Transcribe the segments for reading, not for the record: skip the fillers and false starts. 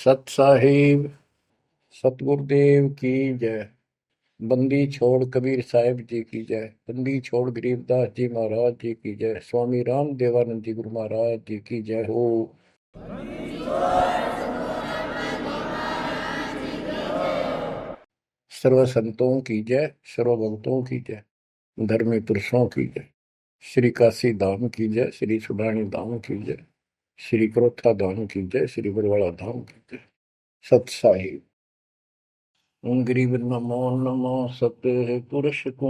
सत साहिब सतगुरुदेव की जय। बंदी छोड़ कबीर साहिब जी की जय। बंदी छोड़ गरीबदास जी महाराज जी की जय। स्वामी राम देवानंद जी गुरु महाराज जी की जय हो। सर्व संतों की जय, सर्व भक्तों की जय, धर्मी पुरुषों की जय। श्री काशी धाम की जय, श्री सुडानी धाम की जय, श्री क्रोथा धाम की जय, श्री बरवाड़ा धाम की जय। सत साहिब गरीब नमो नमो सत्य पुरुष को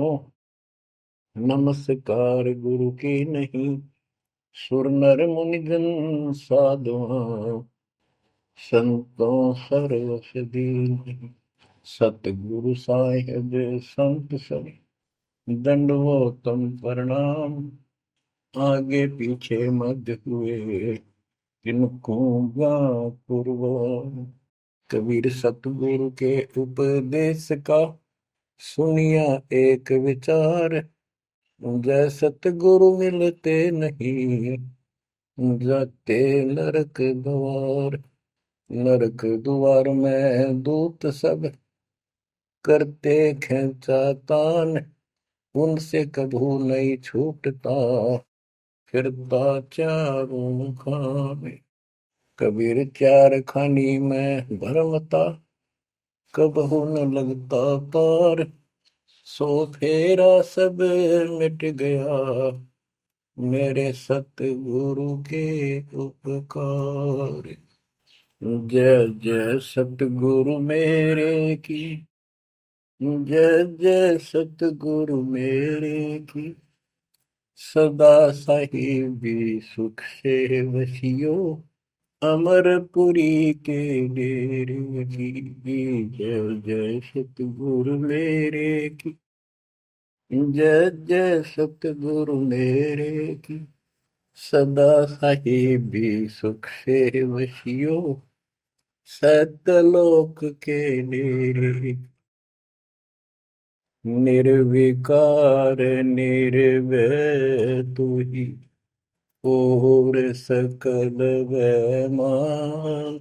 नमस्कार गुरु की नहीं। सुर नर मुनि जन साधुआं संतों सरस दीन। सतगुरु साहिब संत सब दंडवतम प्रणाम। आगे पीछे मध्य हुए किनको पूर्व। कबीर सतगुरु के उपदेश का सुनिया एक विचार। जय सतगुरु मिलते नहीं जाते नरक द्वार। नरक द्वार में दूत सब करते खेचातान। उनसे कभू नहीं छूटता फिरता चारों खाने। कबीर चार खानी में भरमता कबहू न लगता तार। सो फेरा सब मिट गया मेरे सतगुरु के उपकार। जय जय सतगुरु मेरे की जय जय सतगुरु मेरे की। सदा साहिबी सुख से वसियो अमरपुरी के डेरे की। जय जय सतगुरु मेरे की जय जय सतगुरु मेरे की। सदा साहिबी सुख से वसियो सतलोक के डेरे। निर्विकार निर्भय तू ही और सकल वैमान।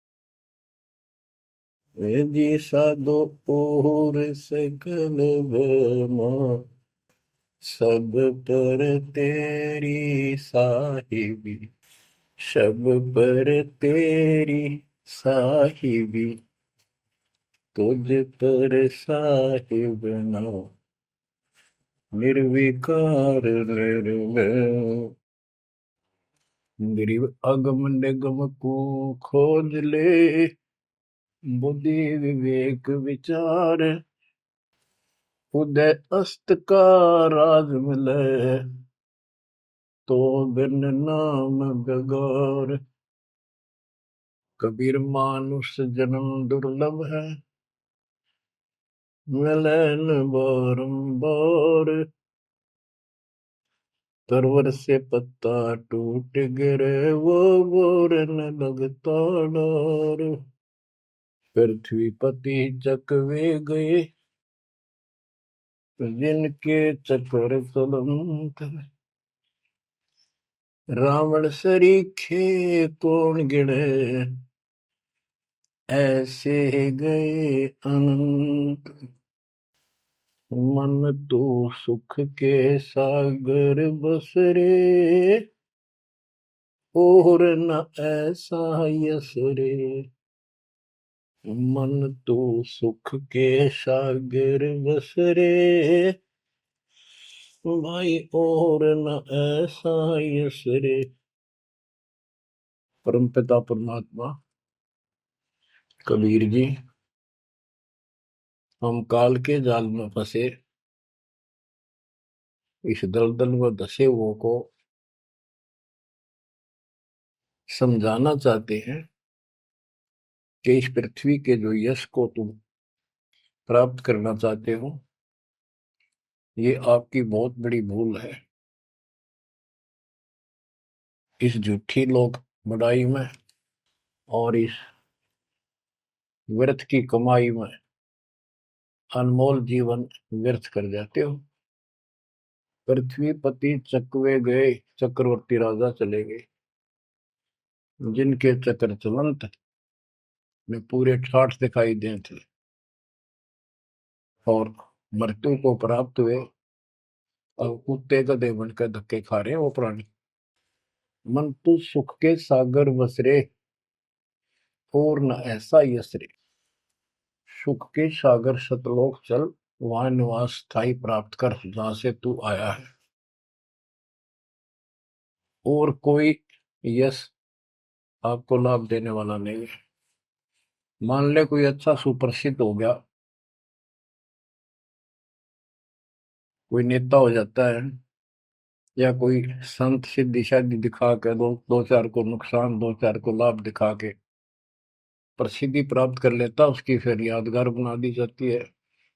जी साधो और सकल वैमान। सब पर तेरी साहिबी सब पर तेरी साहिबी। तुझ पर साहिब ना निर्विकार निर्भय। गरीब अगम निगम को खोज ले बुद्धि विवेक विचार। उदय अस्त का राज मिले तो बिन नाम बेगार। कबीर मानुष जन्म दुर्लभ है मिले न बारंबार। तरवर से पत्ता टूट गिरे वो बोर न लगता डार। पृथ्वी पति चकवे गए जिनके चक्कर चलंत। रावण सरीखे कौन गिने ऐसे गए अनंत। मन तो सुख के सागर बसरे और न ऐसा यस रे। मन तो सुख के सागर बसरे भाई और न ऐसा यस रे। परमपिता परमात्मा कबीर जी, हम काल के जाल में फंसे इस दलदल में धसे हुओं को समझाना चाहते हैं कि इस पृथ्वी के जो यश को तुम प्राप्त करना चाहते हो ये आपकी बहुत बड़ी भूल है। इस झूठी लोक बड़ाई में और इस व्यर्थ की कमाई में अनमोल जीवन व्यर्थ कर जाते हो। पृथ्वी पति चकवे गए चक्रवर्ती राजा चले गए जिनके चक्र चलंत। में पूरे ठाठ दिखाई दें थे और मृत्यु को प्राप्त हुए और कुत्ते गधे बनकर धक्के खा रहे हैं वो प्राणी। मन तू सुख के सागर बसरे और न ऐसा यसरे। सुख के सागर सतलोक चल, वहां निवास स्थायी प्राप्त कर जहां से तू आया है। और कोई यश आपको लाभ देने वाला नहीं है। मान ले कोई अच्छा सुप्रसिद्ध हो गया, कोई नेता हो जाता है, या कोई संत सिद्धि शादी दिखा के दो चार को नुकसान, दो चार को लाभ दिखा के प्रसिद्धि प्राप्त कर लेता, उसकी फिर यादगार बना दी जाती है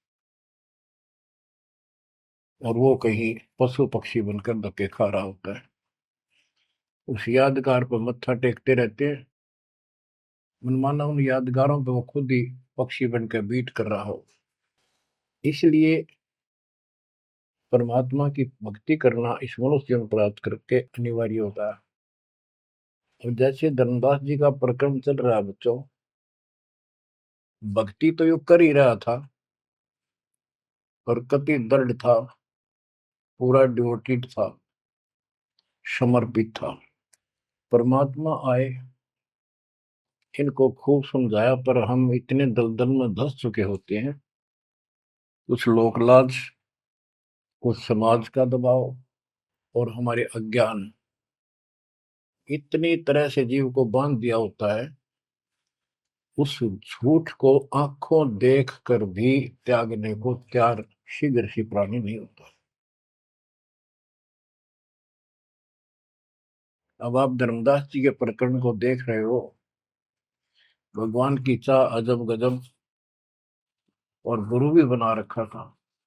और वो कहीं पशु पक्षी बनकर धक्के खा रहा होता है। उस यादगार पर मत्था टेकते रहते हैं, मनमाना उन यादगारों पे वो खुद ही पक्षी बनकर बीट कर रहा हो। इसलिए परमात्मा की भक्ति करना इस मनुष्य जन्म प्राप्त करके अनिवार्य होता है। और जैसे धर्मदास जी का प्रकरण चल रहा है बच्चों, भक्ति तो यो कर ही रहा था और कति दृढ़ था, पूरा डिवोटेड था, समर्पित था। परमात्मा आए, इनको खूब समझाया, पर हम इतने दलदल में धंस चुके होते हैं, कुछ लोक लाज, कुछ समाज का दबाव और हमारे अज्ञान इतनी तरह से जीव को बांध दिया होता है, उस झूठ को आंखों देख कर भी त्यागने को तैयार शीघ्र ही प्राणी नहीं होता। अब आप धर्मदास जी के प्रकरण को देख रहे हो, भगवान की चाह अजब गजब और गुरु भी बना रखा था।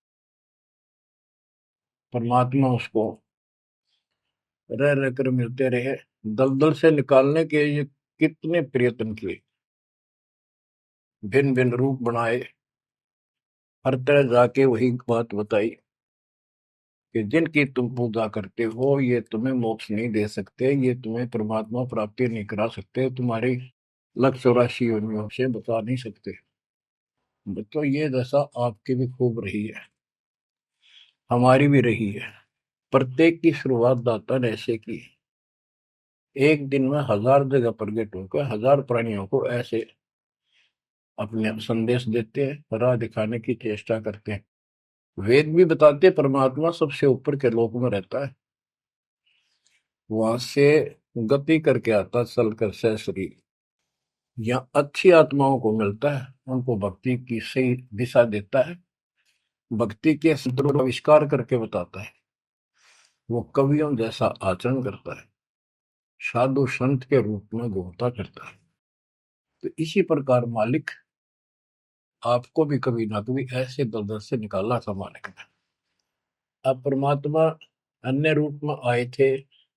परमात्मा उसको रह रह कर मिलते रहे, दलदल से निकालने के ये कितने प्रयत्न किए, भिन्न भिन्न रूप बनाए, हर तरह जाके वही बात बताई कि जिनकी तुम पूजा करते हो ये तुम्हें मोक्ष नहीं दे सकते, ये तुम्हें परमात्मा प्राप्ति नहीं करा सकते, तुम्हारी 184 योनियों से बता नहीं सकते। तो ये दशा आपकी भी खूब रही है, हमारी भी रही है। प्रत्येक की शुरुआत दाता ने ऐसे की, एक दिन में 1000 जगह प्रकट होकर 1000 प्राणियों को ऐसे अपने संदेश देते हैं, राह दिखाने की चेष्टा करते हैं। वेद भी बताते परमात्मा सबसे ऊपर के लोक में रहता है, वहां से गति करके आता चल कर सहसरी, या अच्छी आत्माओं को मिलता है, उनको भक्ति की सही दिशा देता है, भक्ति के सूत्रों का आविष्कार करके बताता है, वो कवियों जैसा आचरण करता है, साधु संत के रूप में घूमता करता है। तो इसी प्रकार मालिक आपको भी कभी ना कभी ऐसे दलदल से निकाला था मालिक ने। अब परमात्मा अन्य रूप में आए थे,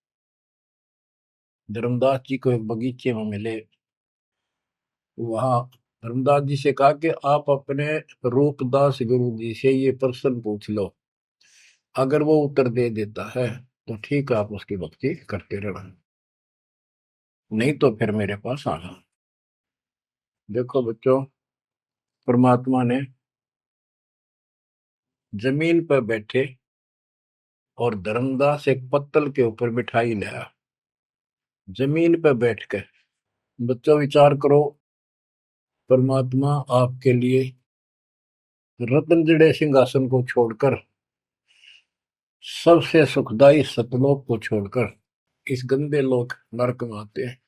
धर्मदास जी को एक बगीचे में मिले, वहां धर्मदास जी से कहा कि आप अपने रूपदास गुरु जी से ये प्रश्न पूछ लो, अगर वो उत्तर दे देता है तो ठीक है, आप उसकी भक्ति करते रहना, नहीं तो फिर मेरे पास आना। देखो बच्चों, परमात्मा ने जमीन पर बैठे और धर्मदास एक पत्तल के ऊपर बिठाई लाया, जमीन पर बैठकर। बच्चों विचार करो, परमात्मा आपके लिए रत्न जड़े सिंहासन को छोड़कर, सबसे सुखदाई सतलोक को छोड़कर इस गंदे लोक नरक में आते हैं,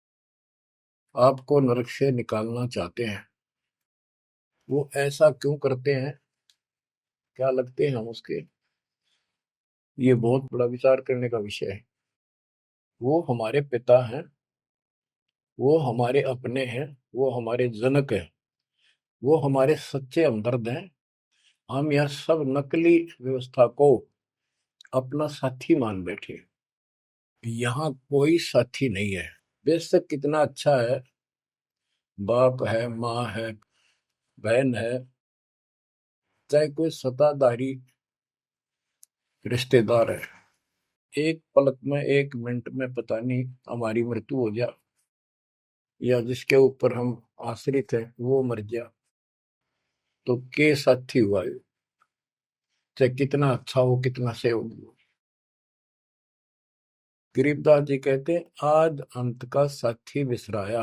आपको नरक से निकालना चाहते हैं। वो ऐसा क्यों करते हैं, क्या लगते हैं हम उसके, ये बहुत बड़ा विचार करने का विषय है। वो हमारे पिता हैं, वो हमारे अपने हैं, वो हमारे जनक हैं, वो हमारे सच्चे हमदर्द हैं। हम यह सब नकली व्यवस्था को अपना साथी मान बैठे, यहाँ कोई साथी नहीं है। बेशक कितना अच्छा है, बाप है, माँ है, बहन है, चाहे कोई सत्ताधारी रिश्तेदार है, एक पलक में, एक मिनट में पता नहीं हमारी मृत्यु हो जाए, या जिसके ऊपर हम आश्रित है वो मर गया तो के साथी हुआ ये? चाहे कितना अच्छा हो कितना सेवक हो। गरीबदास जी कहते हैं आद अंत का साथी बिसराया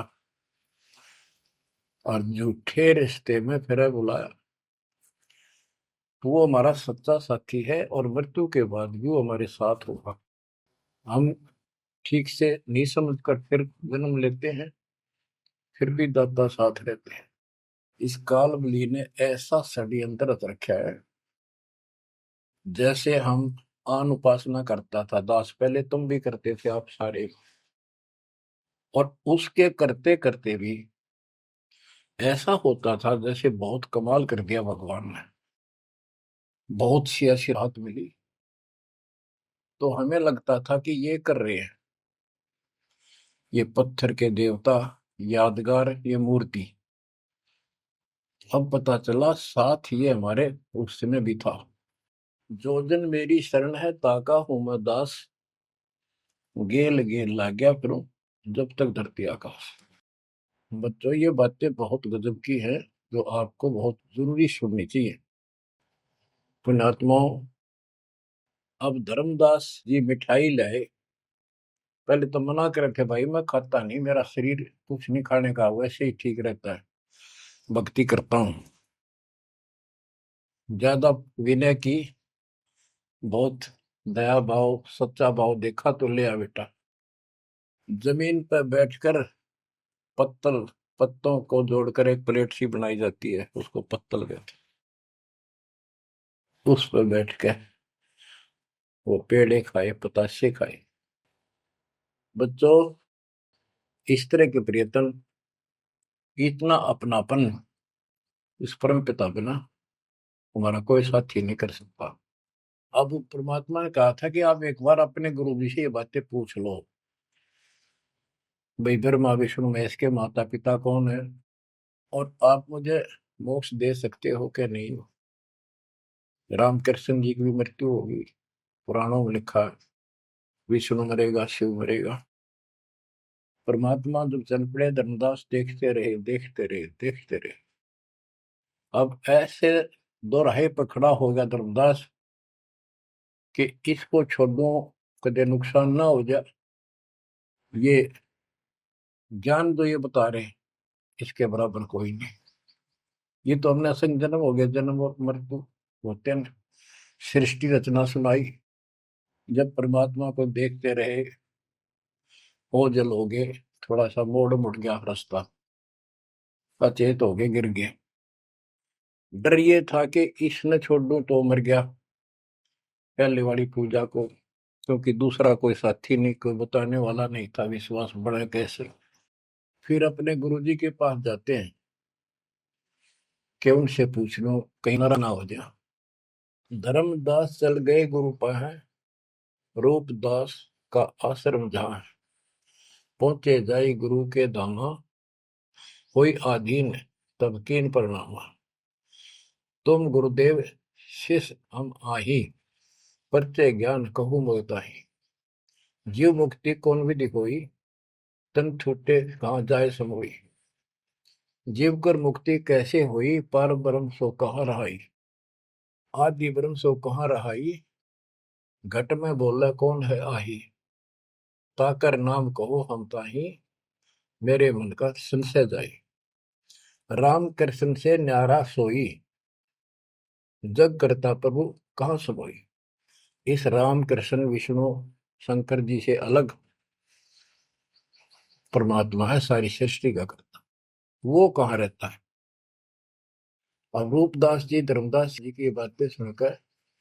और झूठे रिश्ते में फिर बुलाया। वो हमारा सच्चा साथी है और मृत्यु के बाद भी वो हमारे साथ होगा। हम ठीक से नहीं समझ कर फिर जन्म लेते हैं, फिर भी दादा साथ रहते हैं। इस कालबली ने ऐसा षड्यंत्र रच रखा है। जैसे हम आन उपासना करता था दास, पहले तुम भी करते थे आप सारे, और उसके करते करते भी ऐसा होता था जैसे बहुत कमाल कर दिया भगवान ने, बहुत सी ऐसी राहत मिली। तो हमें लगता था कि ये कर रहे हैं ये पत्थर के देवता, यादगार, ये मूर्ति। अब पता चला साथ ये हमारे उसमें भी था। जो जन मेरी शरण है ताका हूं मैं दास, गेल गेल लाग गया फिरूं जब तक धरती आकाश। बच्चों ये बातें बहुत गजब की हैं जो आपको बहुत जरूरी सुननी चाहिए। पुण्यात्माओं, अब धर्मदास जी मिठाई लाए। पहले तो मना कर रखे भाई मैं खाता नहीं, मेरा शरीर कुछ नहीं खाने का वैसे ही ठीक रहता है, भक्ति करता हूँ। ज्यादा विनय की, बहुत दया भाव सच्चा भाव देखा तो ले आ बेटा। जमीन पर बैठकर पत्तल, पत्तों को जोड़कर एक प्लेट सी बनाई जाती है, उसको पत्तल कहते हैं। उस पर बैठ के वो पेड़े खाए पताशे खाए। बच्चों, इस तरह के प्रियतम, इतना अपनापन इस परम पिता बिना हमारा कोई साथी नहीं कर सकता। अब परमात्मा ने कहा था कि आप एक बार अपने गुरु जी से ये बातें पूछ लो, भाई ब्रह्मा विष्णु महेश के माता पिता कौन है, और आप मुझे मोक्ष दे सकते हो कि नहीं। रामकृष्ण जी की भी मृत्यु होगी, पुराणों में लिखा है, विष्णु मरेगा शिव मरेगा। परमात्मा जब चल पड़े धर्मदास देखते रहे देखते रहे देखते रहे। अब ऐसे दोराहे पर खड़ा हो गया धर्मदास कि इसको छोड़ो, कदे नुकसान ना हो जाए। ये ज्ञान जो ये बता रहे हैं इसके बराबर कोई नहीं। ये तो हमने असंग जन्म हो गया, जन्म और मृत्यु होते हैं। सृष्टि रचना सुनाई, जब परमात्मा को देखते रहे ओझल हो गए, थोड़ा सा मोड़ मुड़ गया रास्ता, अचेत हो गए गिर गए। डर ये था कि इसने छोड़ दूं तो मर गया पहले वाली पूजा को, क्योंकि दूसरा कोई साथी नहीं, कोई बताने वाला नहीं था, विश्वास बढ़े कैसे। फिर अपने गुरुजी के पास जाते हैं कि उनसे पूछ लो कहीं नारा ना हो जाए। धर्मदास चल गए गुरु पाए, रूपदास का आश्रम जहाँ, पहुंचे जाई गुरु के धामा, कोई आधीन तब कीन प्रणामा। तुम गुरुदेव शिष्य हम आही, परचे ज्ञान कहूँ मोताही। जीव मुक्ति कौन विधि कोई, तन छूटे कहाँ जाए समोई। जीव कर मुक्ति कैसे हुई, पार ब्रह्म सो कहाँ रहाई। आदि ब्रह्म सो कहाँ रहाई, घट में बोला कौन है आही। ताकर नाम कहो हम ताही, मेरे मन का संशय जाई। राम कृष्ण से न्यारा सोई, जग करता प्रभु कहाँ समोई। इस राम कृष्ण विष्णु शंकर जी से अलग परमात्मा है, सारी सृष्टि का करता, वो कहाँ रहता है। और रूपदास जी धर्मदास जी की बातें सुनकर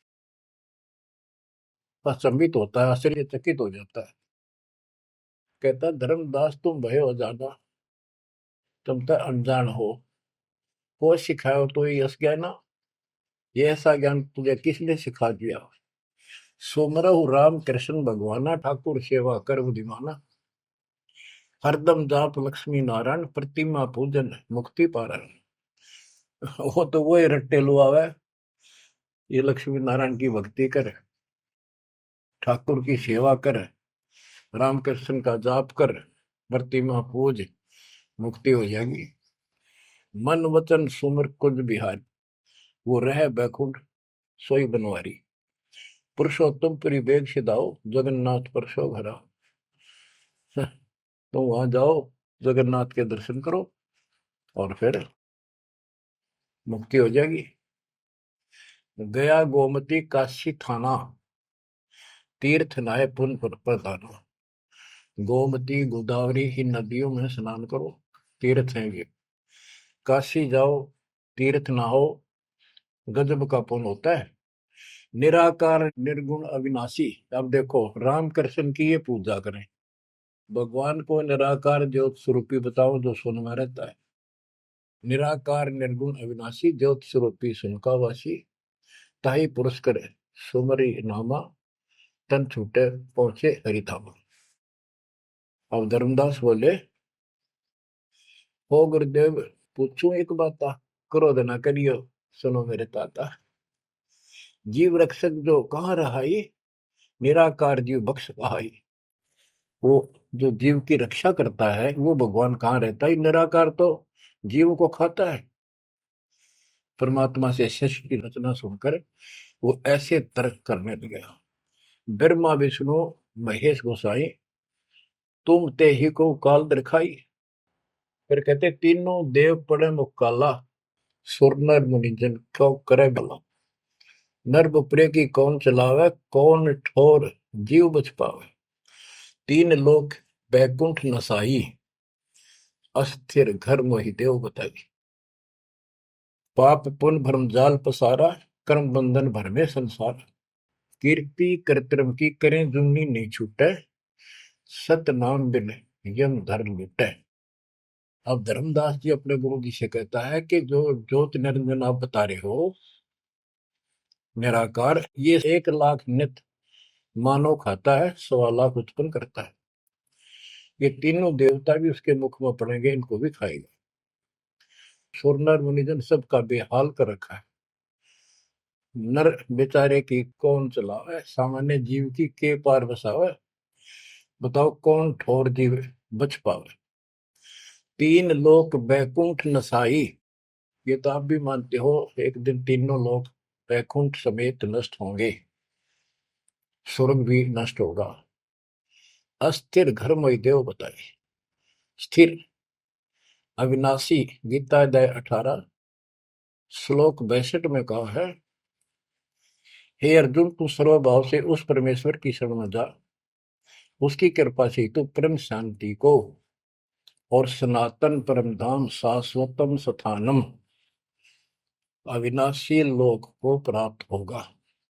अचंभित होता है, आश्चर्यचकित हो जाता है। कहता धर्मदास तुम भय हो जाना, तुम तो अनजान हो सिखाओ तो ये यश ज्ञान, ये ऐसा ज्ञान तुझे किसने सिखा दिया। सोमरहु राम कृष्ण भगवाना, ठाकुर सेवा कर बुद्धिमाना। हरदम जाप लक्ष्मी नारायण, प्रतिमा पूजन मुक्ति पारण। वो तो वो ही रट्टे लुआवे, ये लक्ष्मी नारायण की भक्ति करे, ठाकुर की सेवा कर, रामकृष्ण का जाप कर, प्रतिमा पूज, मुक्ति हो जाएगी। मन वचन सुमर कुंज बिहारी, वो रह बैकुंठ सोई बनवारी। पुरुषोत्तम परिवेग सिधाओ, जगन्नाथ परसो घरा। तो वहां जाओ, जगन्नाथ के दर्शन करो और फिर मुक्ति हो जाएगी। गया गोमती काशी थाना, तीर्थ नाय पुन प्रदाना। गोमती गोदावरी इन नदियों में स्नान करो, तीर्थ हैं ये। काशी जाओ, तीर्थ नहाओ, गजब का पुण्य होता है। निराकार निर्गुण अविनाशी, अब देखो राम कृष्ण की ये पूजा करें, भगवान को निराकार ज्योत स्वरूपी बताओ जो सुन में रहता है। निराकार निर्गुण अविनाशी ज्योत स्वरूपी सुनकावासी, ताही पुरुष करे सुमरी नामा, तन छूटे पहुंचे हरिधामा। अब धर्मदास बोले, हो गुरुदेव पूछूं एक बात, क्रोध न करियो सुनो मेरे ताता। जीव रक्षक जो कहाँ रहाई, निराकार जीव बख्श कहाई। वो जो जीव की रक्षा करता है वो भगवान कहाँ रहता है, निराकार तो जीव को खाता है। परमात्मा से शिष्य की रचना सुनकर वो ऐसे तर्क करने लगे। ब्रह्मा विष्णु महेश गोसाई, तुम ते ही को काल दिखाई। फिर कहते तीनों देव पड़े मुकाला, सुर नर मुनि जन क्यों करे भला। नर बपरे की कौन चलावे, कौन ठोर जीव बच पावे। तीन लोक बैकुंठ नसाई, अस्थिर घर मोहि देव बताई। पाप पुण्य भ्रम जाल पसारा, कर्म बंधन भर में संसार। कीर्ति कर्तव्य की करें जुमनी नहीं छूटे, सत नाम बिन यम धर्म मिटे। अब धर्मदास जी अपने गुरु जी से कहता है कि जो ज्योत निरंजन आप बता रहे हो निराकार, ये 1 लाख नित मानव खाता है, 1.25 लाख उत्पन्न करता है। ये तीनों देवता भी उसके मुख में पड़ेंगे, इनको भी खाएगा। सुर नर मुनिजन सबका बेहाल कर रखा है। नर बेचारे की कौन चलावे, सामान्य जीव की के पार बसावे। बताओ कौन ठोर जीव बच पावे। तीन लोक बैकुंठ नसाई, ये तो आप भी मानते हो एक दिन तीनों लोग बैकुंठ समेत नष्ट होंगे, स्वर्ग भी नष्ट होगा। अस्थिर घर मोहि देव बताए। स्थिर अविनाशी, गीता अध्याय 18 श्लोक 62 में कहा है, हे अर्जुन तू सर्वभाव से उस परमेश्वर की शरण में जा, उसकी कृपा से तू परम शांति को और सनातन परम धाम शाश्वतम स्थानम अविनाशी लोक को प्राप्त होगा।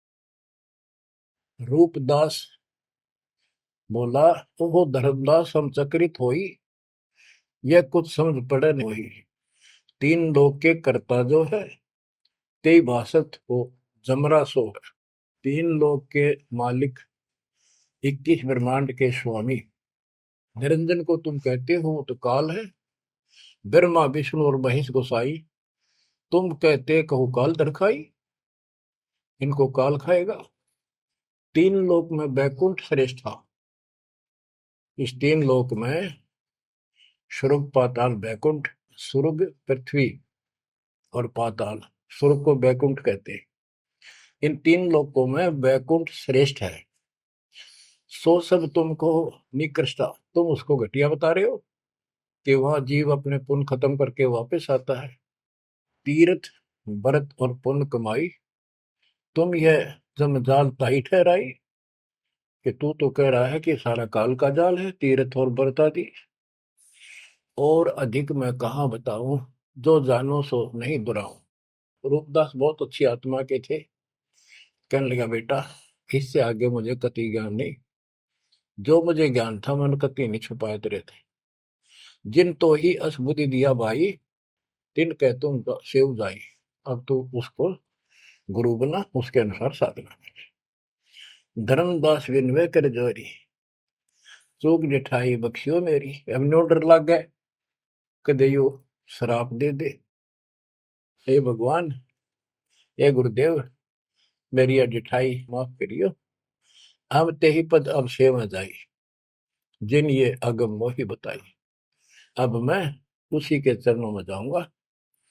रूपदास बोला, तो वो धर्मदास हम चकित होई, यह कुछ समझ पड़े नहीं। तीन लोक के कर्ता जो है, ते भाषत को जमरा सो है। तीन लोक के मालिक, 21 ब्रह्मांड के स्वामी निरंजन को तुम कहते हो तो काल है। ब्रह्मा विष्णु और महेश गोसाई, तुम कहते कहो काल दरखाई, इनको काल खाएगा। तीन लोक में बैकुंठ श्रेष्ठ था। इस तीन लोक में स्वर्ग पाताल बैकुंठ, स्वर्ग पृथ्वी और पाताल, स्वर्ग को बैकुंठ कहते हैं। इन तीन लोकों में बैकुंठ श्रेष्ठ है। सो सब तुमको निकृष्टा, तुम उसको घटिया बता रहे हो कि वह जीव अपने पुण्य खत्म करके वापस आता है। तीर्थ व्रत और पुण्य कमाई, तुम यह जमजाल ताही ठहराई कि तू तो कह रहा है कि सारा काल का जाल है, तीर्थ और व्रत आदि। और अधिक मैं कहाँ बताऊं, जो जानो सो नहीं दुराऊं। रूपदास बहुत अच्छी आत्मा के थे। कहने लगा बेटा इससे आगे मुझे कति ज्ञान नहीं, जो मुझे ज्ञान था मैंने कति नहीं छुपाए तेरे थे। जिन तो ही असबुद्धि दिया भाई, तिन कह तुम सेव जाई। अब तू उसको गुरु बना, उसके अनुसार साधना। धर्मदास विनवे कर जोरी, चूक जिठाई बख्शियो मेरी। अब नो डर लग गए कदे यो शराप दे दे। हे भगवान, हे गुरुदेव, मेरी यह जिठाई माफ करियो। हम ते ही पद अब सेवा जाई, जिन ये अगम मोही बताई। अब मैं उसी के चरणों में जाऊंगा।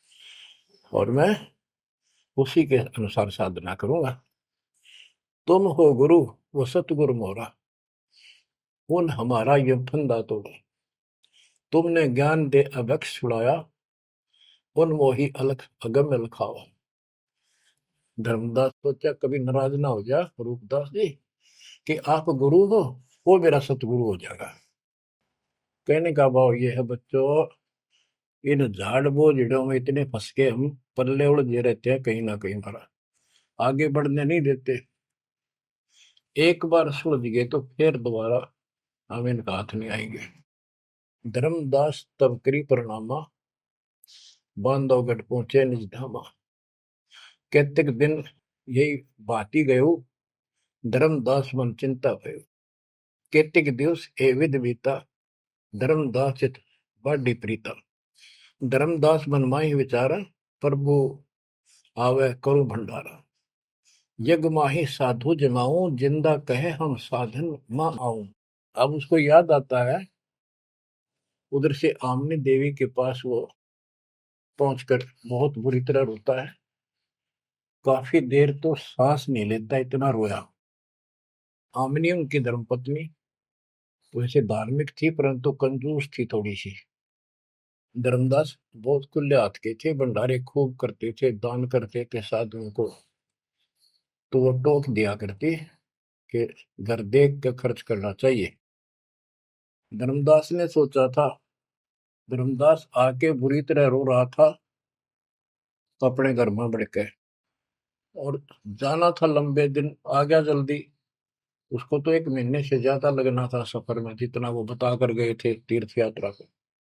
और मैं उसी के अनुसार साधना करूंगा। तुम हो गुरु वो सतगुरु मोरा, उन हमारा ये फंदा तोड़ा। तुमने ज्ञान दे अभक्ष छुड़ाया, उन मोही अलख अगम लखावा। धर्मदास सोचा कभी नाराज ना हो जा रूपदास जी कि आप गुरु हो, वो मेरा सतगुरु हो जाएगा। कहने का भाव ये है बच्चों, इन झाड़ बोझड़ों में इतने फंस के हम पल्ले उलझे रहते हैं, कहीं ना कहीं हमारा आगे बढ़ने नहीं देते। एक बार सुलझ गए तो फिर दोबारा हम इनका हाथ नहीं आएंगे। धर्मदास तब करी प्रणामा, बांधवगढ़ पहुंचे निज धामा। कहते दिन यही भाती गयो, धर्मदास मन चिंता भयो। केतिक दिवस ए विध बीता, धर्मदास चित बाढ़ी प्रीता। धर्मदास मन माही विचारा, प्रभु आवे करो भंडारा। यज्ञ माही साधु जमाऊं, जिंदा कहे हम साधन मां आऊं। अब उसको याद आता है, उधर से आमनी देवी के पास वो पहुंचकर बहुत बुरी तरह रोता है। काफी देर तो सांस नहीं लेता, इतना रोया। आमनी उनकी धर्मपत्नी वैसे धार्मिक थी परंतु कंजूस थी थोड़ी सी। धर्मदास बहुत खुले हाथ के थे, भंडारे खूब करते थे, दान करते थे साधुओं को। तो वो टोक दिया करती कि घर देख कर खर्च करना चाहिए। धर्मदास ने सोचा था, धर्मदास आके बुरी तरह रो रहा था तो अपने घर में बढ़ के, और जाना था लंबे दिन, आ गया जल्दी। उसको तो 1 महीने से ज्यादा लगना था सफर में, जितना वो बता कर गए थे तीर्थ यात्रा को।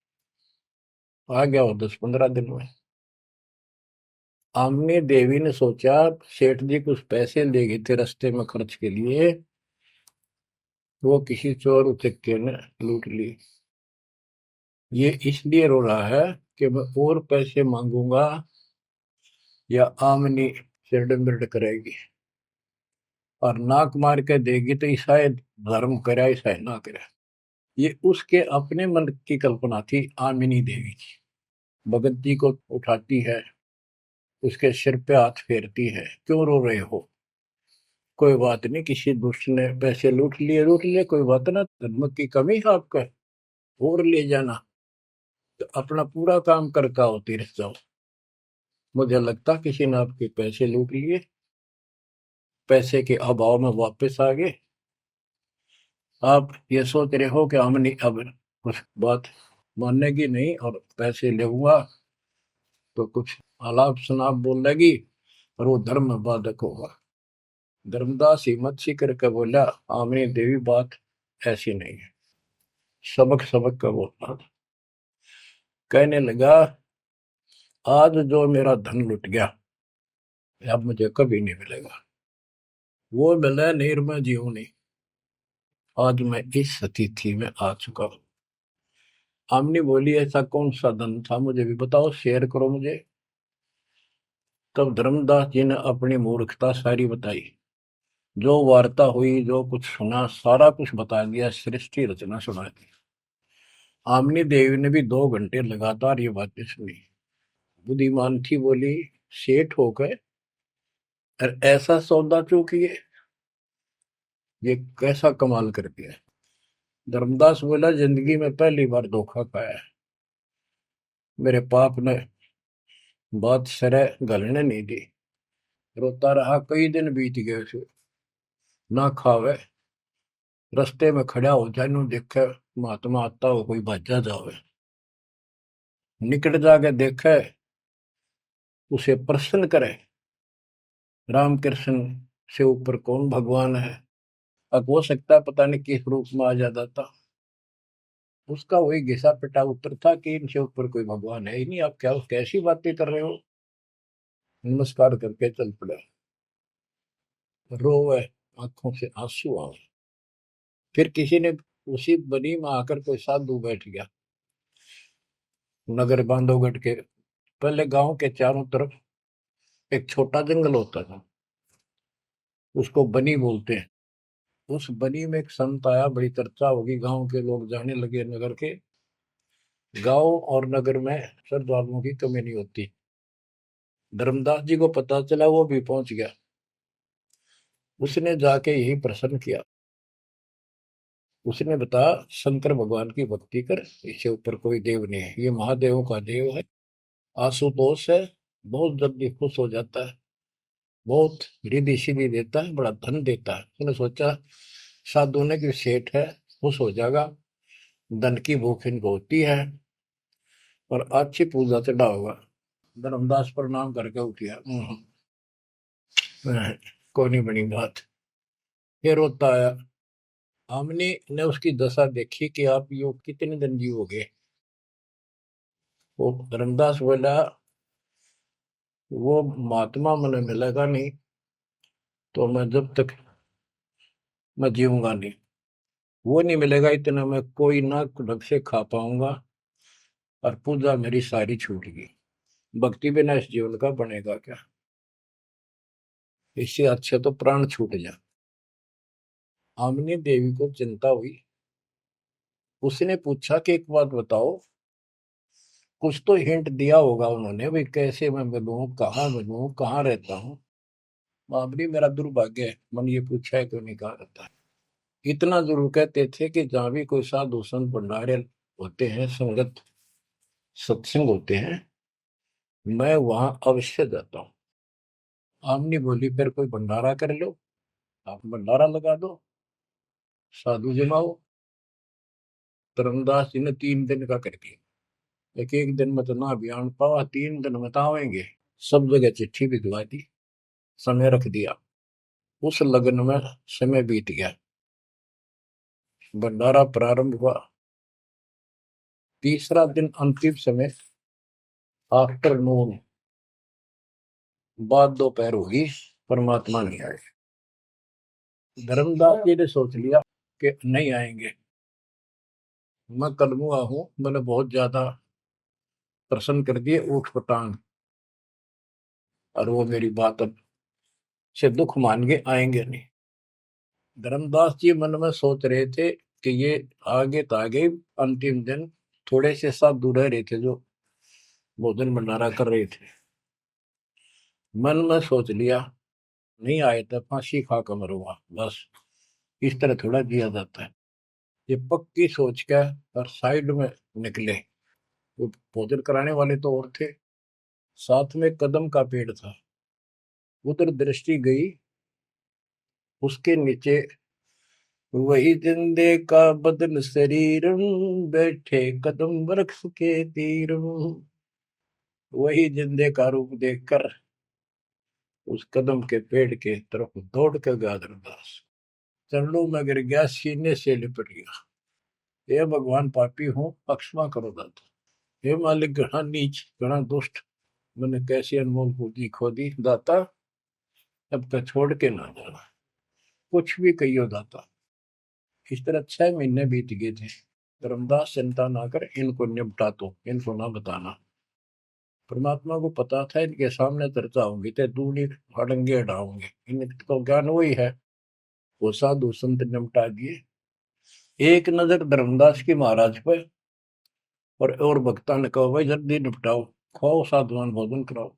आ गया वो 10-15 दिन में। आमनी देवी ने सोचा सेठ जी कुछ पैसे ले गए थे रास्ते में खर्च के लिए, वो किसी चोर उचक्के ने लूट ली। ये इसलिए रो रहा है कि मैं और पैसे मांगूंगा या आमनी सिरड मिरड करेगी, और नाक मार के देगी तो ईसाई धर्म करे ईसाई ना करे। ये उसके अपने मन की कल्पना थी। आमिनी देवी की भगत जी को उठाती है, उसके सिर पे हाथ फेरती है, क्यों रो रहे हो? कोई बात नहीं, किसी दुष्ट ने पैसे लूट लिए, कोई बात ना, धर्म की कमी है आपका, और ले जाना। तो अपना पूरा काम करके आओ, तीर्थ जाओ। मुझे लगता किसी ने आपके पैसे लूट लिए, पैसे के अभाव में वापस आ गए। आप ये सोच रहे हो कि हमने अब कुछ बात मानेगी नहीं और पैसे लेऊंगा तो कुछ आलाप शनाप बोलेगी और वो धर्म में बाधक होगा। धर्मदास हिम्मत सी करके बोला, आमनी देवी बात ऐसी नहीं है। सबक सबक का बोलना। कहने लगा, आज जो मेरा धन लुट गया अब मुझे कभी नहीं मिलेगा। वो मिला नीर में जीव नहीं। आज मैं इस स्थिति में आ चुका हूं। आमनी बोली, ऐसा कौन सा धन था, मुझे भी बताओ, शेयर करो मुझे। तब धर्मदास जी ने अपनी मूर्खता सारी बताई, जो वार्ता हुई, जो कुछ सुना, सारा कुछ बता दिया, सृष्टि रचना सुना दी। आमनी देवी ने भी 2 घंटे लगातार ये बातें सुनी। बुद्धिमान थी, बोली, सेठ होकर और ऐसा सौदा चूकिए, ये कैसा कमाल कर दिया। धर्मदास बोला, जिंदगी में पहली बार धोखा खाया है। मेरे पाप ने बात सरे गलने नहीं दी। रोता रहा, कई दिन बीत गए उसे, ना खावे, रास्ते में खड़ा हो जाए, नु देखे महात्मा आता हो, कोई भाजा जावे, निकट जाके देखे, उसे प्रसन्न करे, राम कृष्ण से ऊपर कौन भगवान है। अब हो सकता है पता नहीं किस रूप में आ जाता था। उसका वही घिसा पिटा उत्तर था कि इनसे ऊपर कोई भगवान है ही नहीं, आप क्या कैसी बातें कर रहे हो। नमस्कार करके चल पड़े। रोवे, आंखों से आंसू आए। फिर किसी ने, उसी बनी में आकर कोई साधु बैठ गया। नगर बांधवगढ़ के पहले गांव के चारों तरफ एक छोटा जंगल होता था, उसको बनी बोलते हैं। उस बनी में एक संत आया, बड़ी चर्चा होगी, गांव के लोग जाने लगे नगर के। गांव और नगर में श्रद्धालुओं की कमी नहीं होती। धर्मदास जी को पता चला, वो भी पहुंच गया। उसने जाके यही प्रश्न किया। उसने बताया शंकर भगवान की भक्ति कर, इससे ऊपर कोई देव नहीं है, ये महादेवों का देव है। आशुतोष है, बहुत जल्दी खुश हो जाता है, बहुत रिद्धि सिद्धि देता है, बड़ा धन देता है। उसने सोचा साधु ने कि सेठ है, खुश हो जाएगा, धन की भूख इनको होती है, और अच्छी पूजा चढ़ा होगा। धर्मदास प्रणाम करके उठ गया। कोई नहीं बनी बात। फिर होता आया। हमने ने उसकी दशा देखी कि आप यो कितने दिन जीवोगे। वो धर्मदास बोला, वो महात्मा मुझे मिलेगा नहीं तो मैं जब तक मैं जीऊंगा नहीं। वो नहीं मिलेगा इतना मैं कोई ना ढंग से खा पाऊंगा, और पूजा मेरी सारी छूट गई। भक्ति बिना इस जीवन का बनेगा क्या? इससे अच्छे तो प्राण छूट जा। आमनी देवी को चिंता हुई। उसने पूछा कि एक बात बताओ, कुछ तो हिंट दिया होगा उन्होंने, भाई कैसे मैं मिलूं, कहाँ रहता हूँ। बाबरी मेरा दुर्भाग्य है, मन ये पूछा है क्यों नहीं कहा रहता है। इतना जरूर कहते थे कि जहां भी कोई साधु संत भंडारे होते हैं, संगत सत्संग होते हैं, मैं वहां अवश्य जाता हूँ। आमनी बोली फिर कोई भंडारा कर लो, आप भंडारा लगा दो, साधु जमाओ। धर्मदास जी ने 3 दिन का कर दिया। एक एक दिन में तो ना अभियान पावा, 3 दिन में तो आवेंगे। सब जगह चिट्ठी भिजवा दी, समय रख दिया। उस लगन में समय बीत गया। भंडारा प्रारंभ हुआ। तीसरा दिन अंतिम समय, आफ्टरनून, बाद दोपहर होगी, परमात्मा नहीं आए। धर्मदास जी ने सोच लिया कि नहीं आएंगे, मैं कलमुआ हूं, मैंने बहुत ज्यादा प्रसन्न कर दिए ऊट पटांग, और वो मेरी बात अब से दुख मान के आएंगे नहीं। धर्मदास जी मन में सोच रहे थे कि ये आगे तो आगे, अंतिम दिन थोड़े से साधु रह रहे थे जो भोजन भंडारा कर रहे थे। मन में सोच लिया नहीं आए तो फांसी खा कर मरूंगा, बस इस तरह थोड़ा जिया जाता है। ये पक्की सोच कर और साइड में निकले। वो भोजन कराने वाले तो और थे, साथ में कदम का पेड़ था। उधर दृष्टि गई, उसके नीचे वही जिंदे का बदन शरीर, बैठे कदम वृक्ष के तीर। वही जिंदे का रूप देखकर उस कदम के पेड़ के तरफ दौड़ कर गया धर्मदास। चरणों में गिर गया, सीने से लिपट गया। हे भगवान, पापी हूँ, क्षमा करो दाता। हे मालिक, घना नीच, घना दुष्ट, मैंने कैसी अनमोल पूंजी खो दी दाता, अब का छोड़ के ना जाना, कुछ भी कहियो दाता। इस तरह 6 महीने बीत गए थे। धर्मदास चिंता ना कर, इनको निपटा, तो इनको ना बताना। परमात्मा को पता था इनके सामने चर्चा होंगी तो दूनी हड़ंगे हटाओगे, इनको ज्ञान वही है। वो साधु संत निपटा दिए। एक नजर धर्मदास की महाराज पर, और भक्ता ने कहा भाई जल्दी निपटाओ, खाओ साधुवान भोजन कराओ।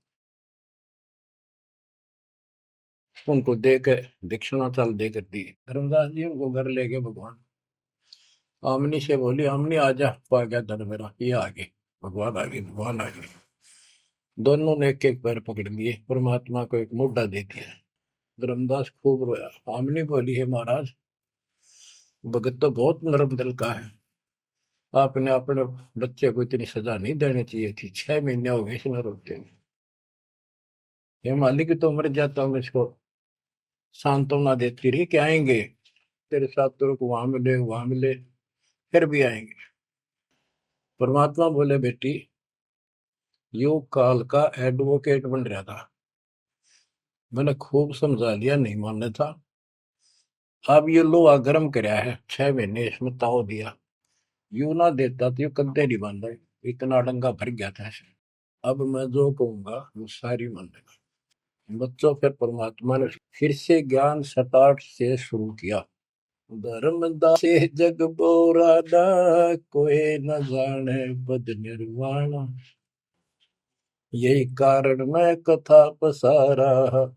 उनको दे के दक्षिणा चाल दे कर दी। धर्मदास जी उनको घर ले गए भगवान। आमनी से बोली, आमनी आजा, पा गया धन मेरा, ये आ गए भगवान, आ गए भगवान आ गए। दोनों ने एक एक पैर पकड़ लिए, परमात्मा को एक मुद्दा दे दिया। धर्मदास खूब रोया। आमनी बोली, है महाराज, भगत तो बहुत नरम दिल का है, आपने अपने बच्चे को इतनी सजा नहीं देनी चाहिए थी, 6 महीने हो गए इसमें रोते हुए। हे मालिक, तो मर जाता हूँ, इसको सांत्वना देती रही कि आएंगे तेरे साथ, तेरे को वहां मिले वहां मिले, फिर भी आएंगे। परमात्मा बोले, बेटी, योग काल का एडवोकेट बन रहा था, मैंने खूब समझा लिया, नहीं मानना था। अब ये लोहा गर्म कराया है, 6 महीने इसमें ताव दिया, यू ना देता तो ये कद्दे नहीं बन रहे, इतना डंगा भर गया था ऐसे। अब मैं जो कहूंगा वो सारी मान लेगा। बच्चों, फिर परमात्मा ने फिर से ज्ञान स्टार्ट से शुरू किया। धर्मदास से जग बोरादा, कोई न जाने पद निर्वाण। यही कारण मैं कथा पसारा,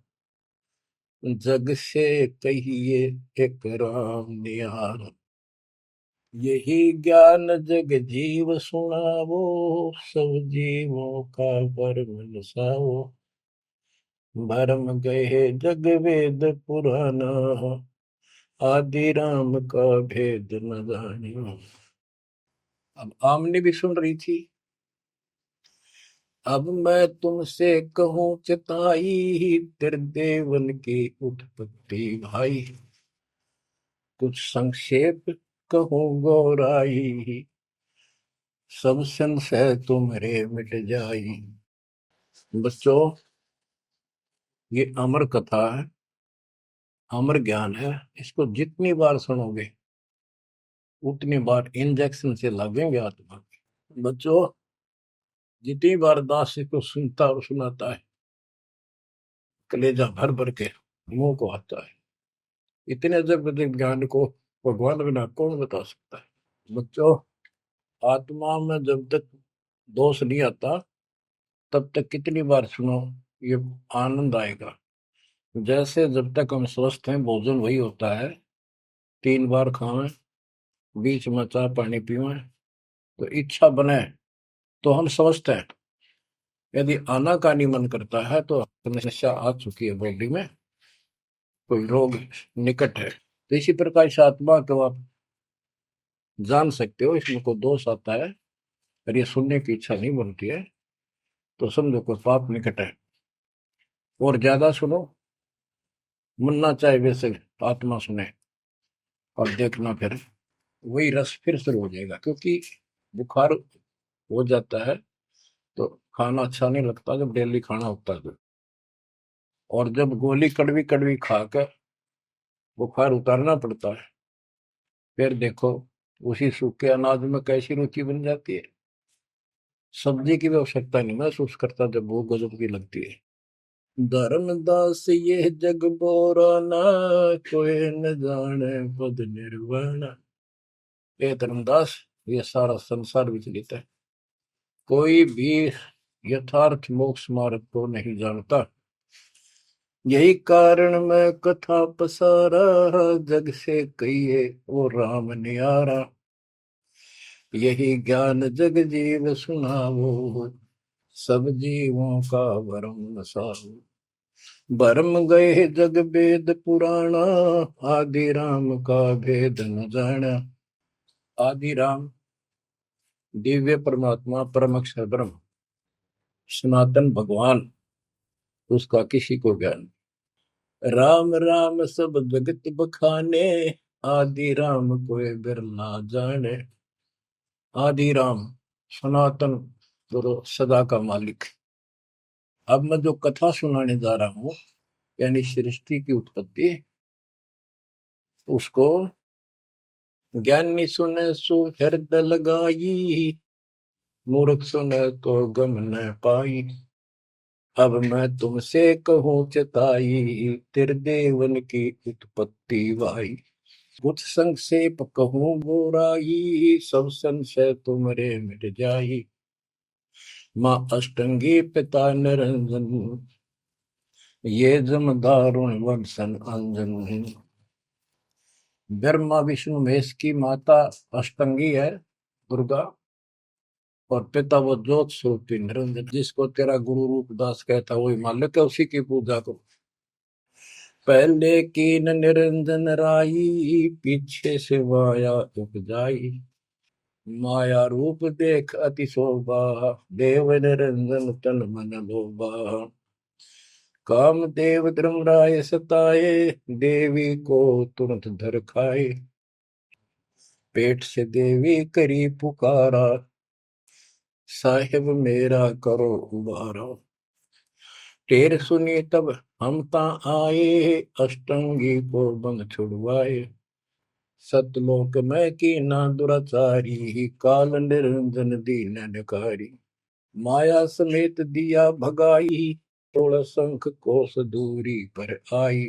जग से कहिए एक राम निहार। यही ज्ञान जग जीव सुनावो, सब जीवों का भरम नसाओ। भरम गए जग वेद पुराना, आदि राम का भेद न जानियो। अब आमने भी सुन रही थी। अब मैं तुमसे कहूं चिताई, त्रिदेवन की उत्पत्ति भाई। कुछ संक्षेप कहूं गौराई, सब संशय तुम्हारे मिट जाई। बच्चों, ये अमर कथा है, अमर ज्ञान है। इसको जितनी बार सुनोगे उतनी बार इंजेक्शन से लगेंगे आत्मा में। बच्चों, जितनी बार दास इसको सुनता और सुनाता है, कलेजा भर भर के मुंह को आता है। इतने जब ज्ञान को भगवान बिना कौन बता सकता है। बच्चों, आत्मा में जब तक दोष नहीं आता तब तक कितनी बार सुनो, ये आनंद आएगा। जैसे जब तक हम स्वस्थ हैं भोजन वही होता है, 3 बार खाएं, बीच में चाय पानी पीवें, तो इच्छा बने तो हम स्वस्थ हैं। यदि आनाकानी मन करता है तो समस्या आ चुकी है बॉडी में, कोई रोग निकट है। तो इसी प्रकार इस आत्मा को आप जान सकते हो, इसमें कोई दोष आता है और ये सुनने की इच्छा नहीं बनती है तो समझो कोई पाप निकट है। और ज्यादा सुनो, मन ना चाहे वैसे आत्मा सुने, और देखना फिर वही रस फिर शुरू हो जाएगा। क्योंकि बुखार हो जाता है तो खाना अच्छा नहीं लगता जब डेली खाना होता है तो। और जब गोली कड़वी कड़वी खाकर बुखार उतारना पड़ता है, फिर देखो उसी सूखे अनाज में कैसी रुचि बन जाती है। सब्जी की भी आवश्यकता नहीं महसूस करता जब वो गजब की लगती है। धर्मदास ये जग बोराना, कोई न जाने पद निर्वाण। ये धर्मदास, ये सारा संसार विचलित है, कोई भी यथार्थ मोक्ष मार्ग को नहीं जानता। यही कारण मैं कथा पसारा, जग से कहिए वो राम नियारा। यही ज्ञान जग जीव सुनावो, सब जीवों का भरम नसाओ। भरम गए जग वेद पुराना, आदि राम का भेद न जाना। आदि राम दिव्य परमात्मा परम अक्षर ब्रह्म सनातन भगवान, उसका किसी को ज्ञान। राम राम सब जगत बखाने, आदि राम कोई बिरला जाने। आदि राम सनातन गुरु सदा का मालिक। अब मैं जो कथा सुनाने जा रहा हूं, यानी सृष्टि की उत्पत्ति, उसको ज्ञानी सुने सो हृदय लगाई, मूर्ख सुने तो गम न पाई। अब मैं तुमसे कहूँ चताई, त्रिदेवन की उत्पत्ति वाई। कुछ संक्षेप कहूँ बुराई, सब संशय तुमरे मिट जाई। माँ अष्टंगी पिता निरंजन, ये जम दारुण वंशन अंजन। ब्रह्मा विष्णु महेश की माता अष्टंगी है दुर्गा, और पिता वो ज्योत स्वरूपी निरंजन। जिसको तेरा गुरु रूप दास कहता वही मालिक है, उसी की पूजा करो। पहले कीन निरंजन राई, पीछे से माया उपजाई। माया रूप देख अति शोभा, देव निरंजन तन मन लोभा। काम देव धर्मराय सताए, देवी को तुरंत धर खाए। पेट से देवी करी पुकारा, साहिब मेरा करो उबारा। टेर सुनी तब हम ता आए, अष्टंगी को बंद छुड़वाए। सतलोक में की ना दुराचारी, काल निरंजन दीन निकारी। माया समेत दिया भगाई, तोड़ शंख कोस दूरी पर आई।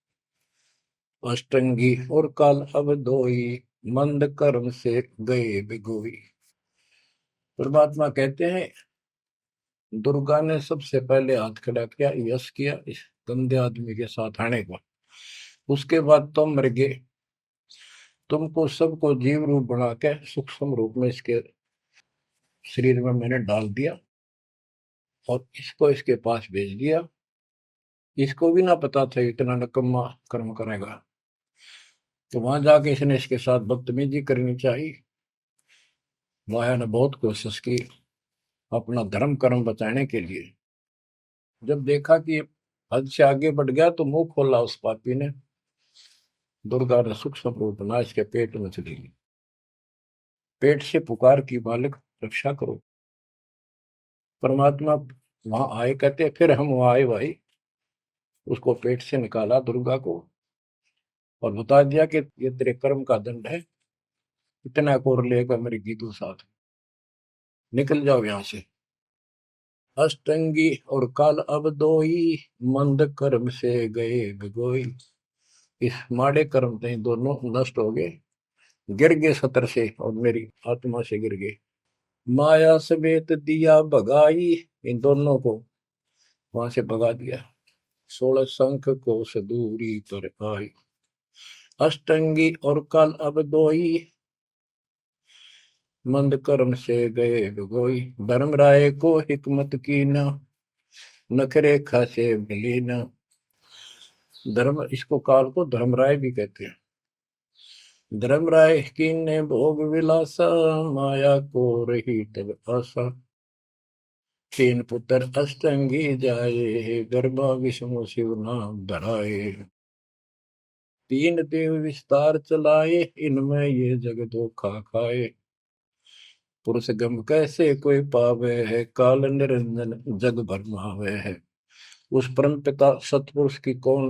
अष्टंगी और काल अब दोई, मंद कर्म से गए बिगोई। परमात्मा कहते हैं दुर्गा ने सबसे पहले हाथ खड़ा किया, यश किया इस गंदे आदमी के साथ आने को। उसके बाद तुम मर गए, तुमको सबको जीव रूप बना के सूक्ष्म रूप में इसके शरीर में मैंने डाल दिया और इसको इसके पास भेज दिया। इसको भी ना पता था इतना नकम्मा कर्म करेगा, तो वहां जाके इसने इसके साथ बदतमीजी करनी चाहिए। माया ने बहुत कोशिश की अपना धर्म कर्म बचाने के लिए। जब देखा कि हद से आगे बढ़ गया तो मुंह खोला उस पापी ने। दुर्गा ने सूक्ष्म रूप बना इसके पेट में चली गई। पेट से पुकार की, मालिक रक्षा करो। परमात्मा वहां आए, कहते फिर हम वहां आए भाई, उसको पेट से निकाला दुर्गा को और बता दिया कि ये तेरे कर्म का दंड है, इतना कोर लेकर मेरी गीतू साथ निकल जाओ यहाँ से। अष्टंगी और काल अब दोई, मंद कर्म से गए गगोई। इस माड़े कर्म से दोनों नष्ट हो गए, गिर गए सतर से और मेरी आत्मा से गिर गए। माया समेत दिया भगाई, इन दोनों को वहां से भगा दिया। 16 शंख को सदूरी पर आई, अष्टंगी और काल अब दोई, मंद कर्म से गए गगोई। धर्मराय को हिकमत की न, नखरे खासे मिली न। धर्म, इसको काल को धर्मराय भी कहते हैं। धर्मराय की ने भोग विलासा, माया को रही तब आशा। तीन पुत्र अष्टंगी जाए, गर्भा विष्णु शिव नाम धराए। तीन देव विस्तार चलाए, इनमें ये जग धोखा खाए। पुरुष गम कैसे कोई पावे है, काल निरंजन जग भरमावे है। उस परम पिता सतपुरुष की कौन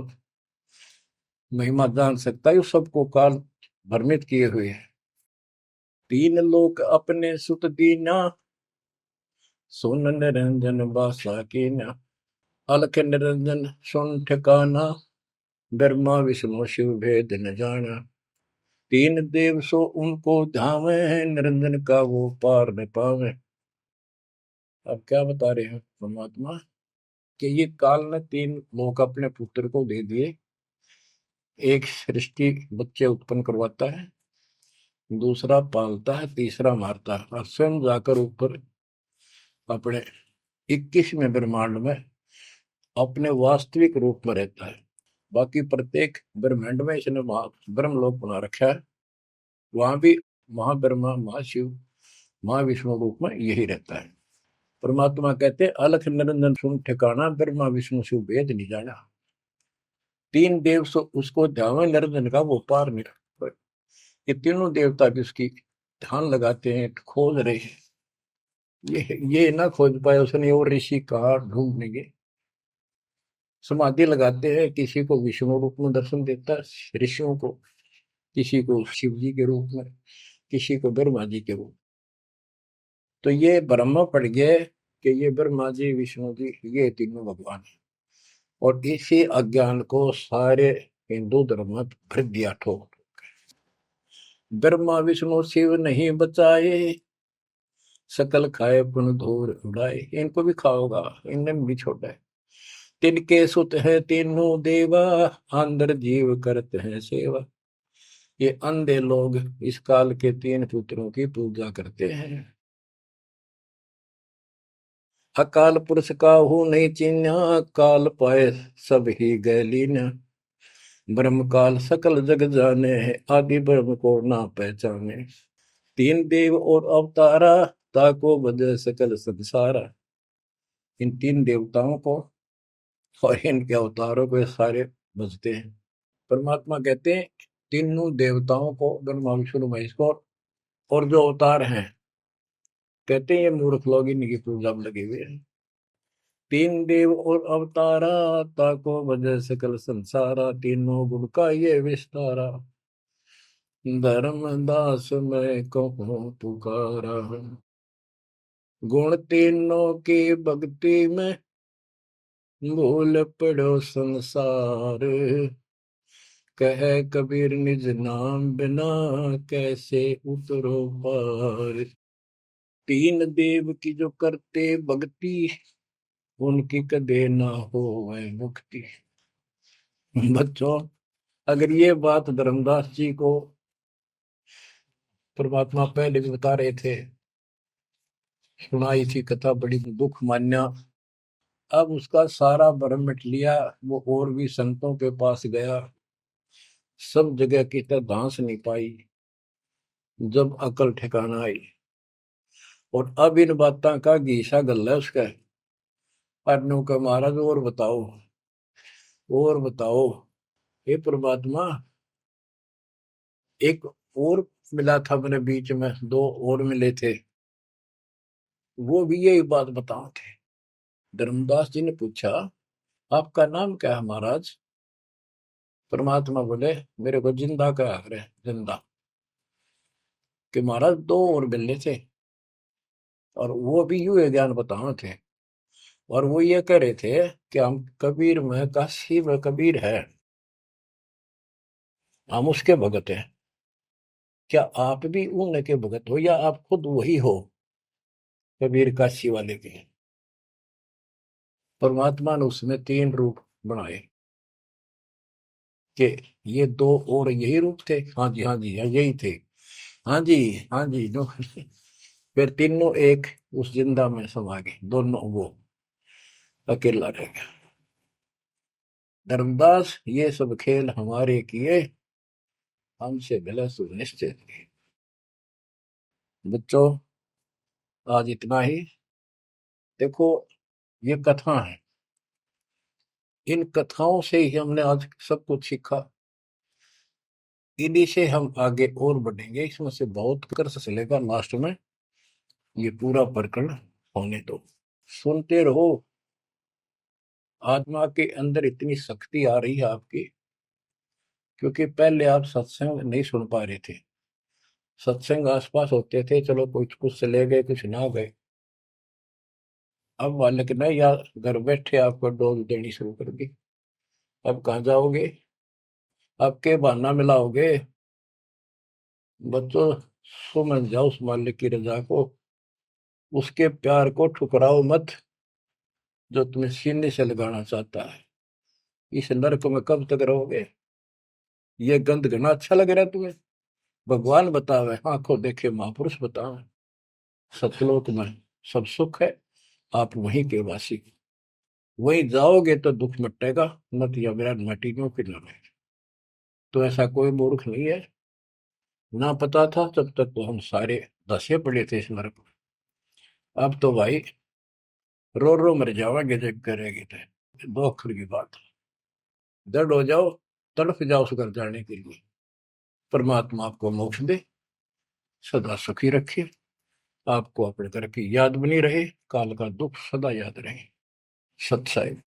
महिमा जान सकता है, सबको काल भ्रमित किए हुए है। तीन लोक अपने सुत दीना, सुन निरंजन बासा कीना। अलख निरंजन सुन ठिकाना, ब्रह्मा विष्णु शिव भेद न जाना। तीन देव सो उनको धावे, निरंजन का वो पार न पावे। अब क्या बता रहे हैं परमात्मा कि ये काल ने तीन लोक अपने पुत्र को दे दिए। एक सृष्टि बच्चे उत्पन्न करवाता है, दूसरा पालता है, तीसरा मारता है, और स्वयं जाकर ऊपर अपने 21वें ब्रह्मांड में अपने वास्तविक रूप में रहता है। बाकी प्रत्येक ब्रह्मांड में इसने ब्रह्मलोक बना रखा है, वहां भी महाब्रह्मा महाशिव महाविष्णु रूप में यही रहता है। परमात्मा कहते अलख निरंजन सुन ठिकाना, ब्रह्मा विष्णु शिव भेद नहीं जाना। तीन देव सो उसको ध्यान निरंजन का वो पार नहीं। ये तीनों देवता भी उसकी ध्यान लगाते हैं, खोज रहे हैं। ये ना खोज पाए उसने और ऋषि कहा ढूंढनेंगे। समाधि लगाते हैं, किसी को विष्णु रूप में दर्शन देता है ऋषियों को, किसी को शिव जी के रूप में, किसी को ब्रह्मा जी के रूप। तो ये ब्रह्म पड़ गए कि ये ब्रह्मा जी विष्णु जी ये तीनों भगवान है। और इसी अज्ञान को सारे हिंदू धर्म में भर दिया ठोक। ब्रह्मा विष्णु शिव नहीं बचाए, सकल खाए पुन धूर उड़ाए। इनको भी खाओगा, इनने भी छोड़ा है। तिनके सुत है तीनों देवा, अंदर जीव करते हैं सेवा। ये अंधे लोग इस काल के तीन पुत्रों की पूजा करते हैं। अकाल पुरुष का हूं नहीं चिन्ह, काल पाए सब ही गए लीन। ब्रह्म काल सकल जग जाने, आदि ब्रह्म को ना पहचाने। तीन देव और अवतारा, ताको बजे सकल संसारा। इन तीन देवताओं को और इनके अवतारों को सारे बजते हैं। परमात्मा कहते हैं तीनों देवताओं को, ब्रह्मा विष्णु महेश को, और जो अवतार हैं, कहते हैं ये मूर्ख लोग इनकी पूजा में लगे हुए हैं। तीन देव और अवतारा, ताको वजह सकल संसारा। तीनों गुण का ये विस्तारा, धर्मदास मैं कहूँ पुकारा। गुण तीनों की भक्ति में, भूल पड़ो संसार। कह कबीर निज नाम बिना, कैसे उतरो पार। तीन देव की जो करते भक्ति, उनकी कदे ना हो वह मुक्ति। बच्चों, अगर ये बात धर्मदास जी को परमात्मा पहले भी बता रहे थे, सुनाई थी कथा, बड़ी दुख मान्या, अब उसका सारा भरम मिट लिया। वो और भी संतों के पास गया, सब जगह की तरह धांस नहीं पाई, जब अकल ठिकाना आई। और अब इन बातों का घीसा गल है उसका। अनु का महाराज और बताओ, और बताओ। हे परमात्मा, एक और मिला था मेरे बीच में, दो और मिले थे, वो भी यही बात बताओ थे। धर्मदास जी ने पूछा, आपका नाम क्या है महाराज? परमात्मा बोले, मेरे को जिंदा का है, जिंदा। कि महाराज दो और मिले थे, और वो भी यूं ज्ञान बताओ थे, और वो ये कह रहे थे कि हम कबीर में काशी में कबीर है, हम उसके भगत हैं। क्या आप भी उनके भगत हो, या आप खुद वही हो कबीर काशी वाले के? परमात्मा ने उसमें तीन रूप बनाए कि ये दो और यही रूप थे। हाँ जी, हाँ जी, हाँ यही थे। हाँ जी, हाँ जी, जो फिर तीनों एक उस जिंदा में समा गए, दोनों वो अकेला रह गया। धर्मदास ये सब खेल हमारे किए, हमसे भले सुनिश्चित किए। बच्चों, आज इतना ही। देखो, ये कथा है, इन कथाओं से ही हमने आज सब कुछ सीखा। इन्हीं से हम आगे और बढ़ेंगे, इसमें से बहुत कर चलेगा। लास्ट में ये पूरा प्रकरण होने दो, सुनते रहो। आत्मा के अंदर इतनी शक्ति आ रही है आपकी, क्योंकि पहले आप सत्संग नहीं सुन पा रहे थे। सत्संग आसपास होते थे, चलो कुछ कुछ चले गए, कुछ ना गए। अब मालिक ने या घर बैठे आपको डोज देनी शुरू कर दी। अब कहाँ जाओगे? अब के बहाना मिलाओगे? बच्चों, समझ जाओ उस मालिक की रजा को, उसके प्यार को ठुकराओ मत, जो तुम्हें सीने से लगाना चाहता है। इस नरक में कब तक रहोगे? ये गंध घना अच्छा लग रहा है तुम्हें? भगवान बतावे, आंखों देखे महापुरुष बतावे, सतलोक में सब सुख है, आप वहीं के वासी। वहीं जाओगे तो दुख मिटेगा, मत या विराट मटीनों की न रहे। तो ऐसा कोई मूर्ख नहीं है, ना पता था तब तक तो हम सारे दसे पड़े थे इस नरक में। अब तो भाई रो रो मर जाओगे जब करेगी तो। दो अक्षर की बात, दर्द हो जाओ, तड़फ जाओ उस घर जाने के लिए। परमात्मा आपको मोक्ष दे, सदा सुखी रखे, आपको अपने घर की याद बनी रहे, काल का दुख सदा याद रहे। सत्साई।